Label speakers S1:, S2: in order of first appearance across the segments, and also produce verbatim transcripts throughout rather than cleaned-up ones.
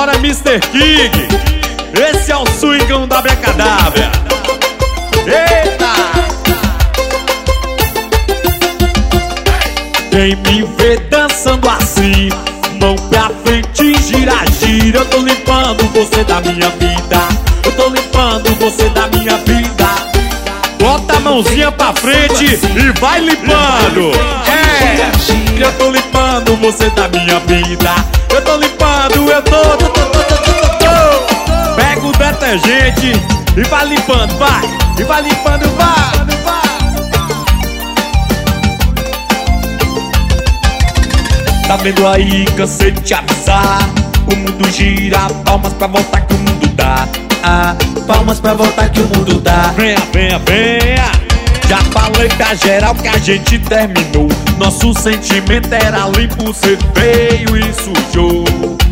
S1: Bora, mister King. Esse é o swingão da Abracadabra. Eita! Quem me vê dançando assim, mão pra frente, gira, gira. Eu tô limpando você da minha vida. Eu tô limpando você da minha vida. Bota a mãozinha pra frente e vai limpando. É, eu tô limpando você da minha vida. Eu tô limpando, eu tô, tô, tô, tô, tô, tô, tô. Pega o detergente e vai limpando, vai. E vai limpando, vai, vai. Tá vendo aí, cansei de te avisar. O mundo gira, palmas pra voltar que o mundo dá. Ah, palmas pra voltar que o mundo dá. Venha, venha, venha. Já falei pra geral que a gente terminou. Nosso sentimento era limpo, ser feio e sujou.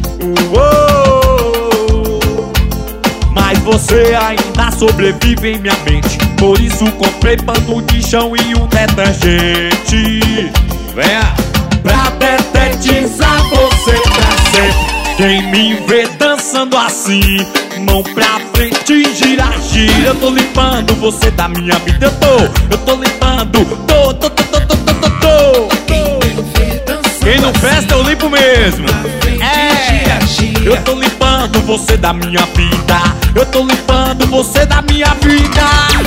S1: Uou. Mas você ainda sobrevive em minha mente. Por isso comprei pano de chão e um detergente. Venha. Pra detetizar você pra sempre. Quem me vê dançando assim, mão pra frente, gira, gira. Eu tô limpando você da minha vida. Eu tô, eu tô limpando. Tô, tô, tô, tô, tô, tô, tô, tô. Quem não festa eu limpo mesmo. É, eu tô limpando você da minha vida. Eu tô limpando você da minha vida.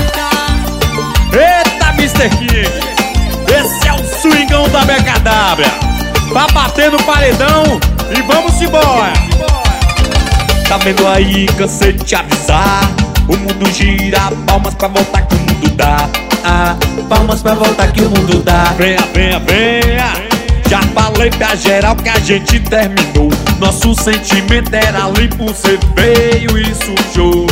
S1: Eita, mister King. Esse é o swingão da Abracadabra. Pra bater no paredão e vamos embora. Tá vendo aí, cansei de te avisar. O mundo gira, palmas pra voltar que o mundo dá. Ah, palmas pra voltar que o mundo dá. Venha, venha, venha. Já falei pra geral que a gente terminou. Nosso sentimento era limpo, ser feio e sujou.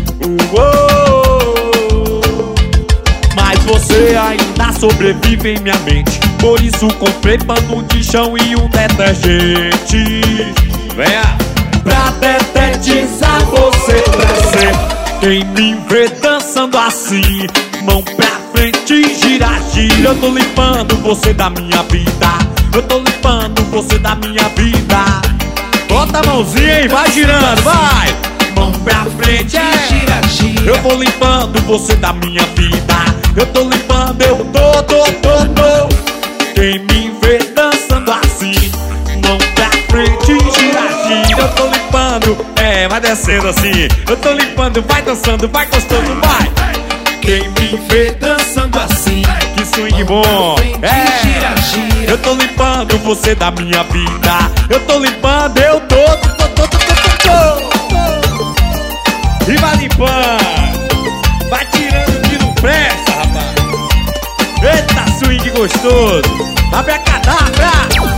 S1: Uou. Mas você ainda sobrevive em minha mente. Por isso comprei pano de chão e um detergente. Venha. Pra detetizar você pra sempre. Quem me vê dançando assim, mão pra frente, gira, gira. Eu tô limpando você da minha vida. Eu tô limpando você da minha vida. Bota a mãozinha e vai girando, vai. Mão pra frente, é. Gira, gira. Eu vou limpando você da minha vida. Eu tô limpando, eu tô, tô, tô, tô. Quem me vê dançando assim, mão pra frente, gira, gira. Eu tô limpando, é, vai descendo assim. Eu tô limpando, vai dançando, vai gostando, vai. Quem me vê dançando assim, que swing bom, é. Eu tô limpando você da minha vida. Eu tô limpando, eu tô, tô, tô, tô, tô, tô, tô. E vai limpando, vai tirando o que não presta, rapaz. Eita, swing gostoso. Abracadabra.